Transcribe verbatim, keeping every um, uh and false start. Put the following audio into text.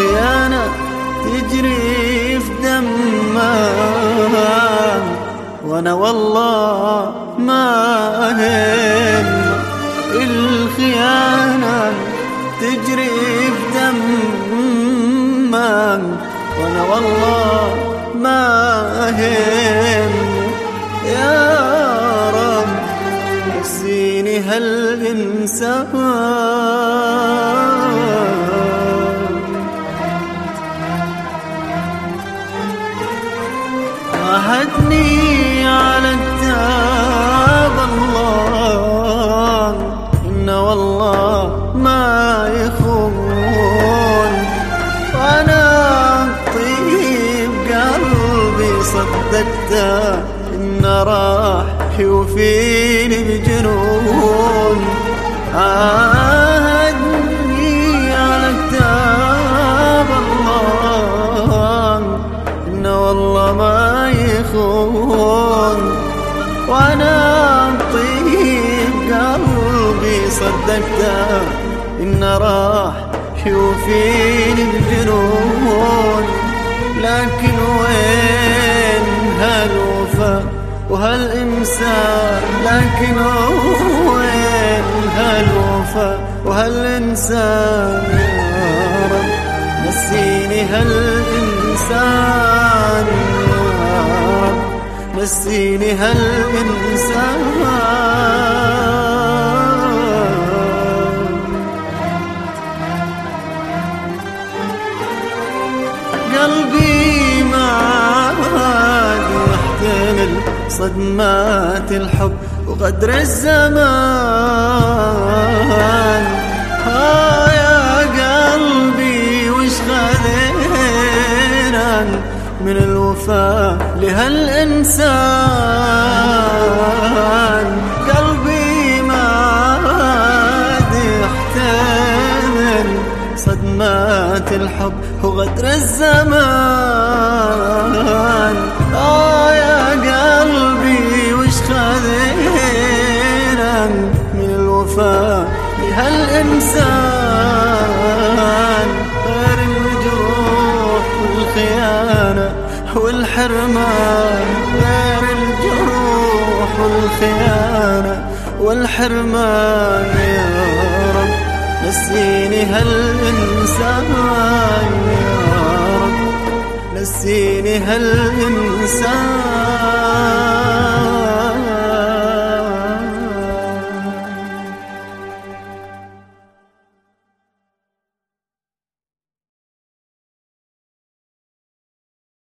والخيانة تجري في دمه، وانا والله ما اهم الخيانة تجري في دمه، وانا والله ما اهم. يا رب نسيني هالإنسان، عهدني على كتاب الله إنه والله ما يخون، وأنا طيب قلبي صدقته إنه راح يوفيني بجنون. عهدني على كتاب الله إنه والله ما يخون، وأنا طيب قلبي صدقته إنه راح يوفيني بجنون. لكن وين هالوفا وهالإمسان، لكن وين هالوفا وهالإنسان. يا رب نسيني هالإنسان، يا رب نسيني هالإنسان. قلبي ما عاد يحتمل صدمات الحب وغدر الزمان. ها يا قلبي وش خذينا من الوفاء لهالإنسان. قلبي ما عاد يحتمل صدمات الحب وغدر الزمان. آه يا قلبي وش خذينا من الوفاء لهالإنسان، غير الجروح والخيانة والحرمان، غير الجروح والخيانة والحرمان. يا رب نسيني هالإنسان، يا رب نسيني هالإنسان.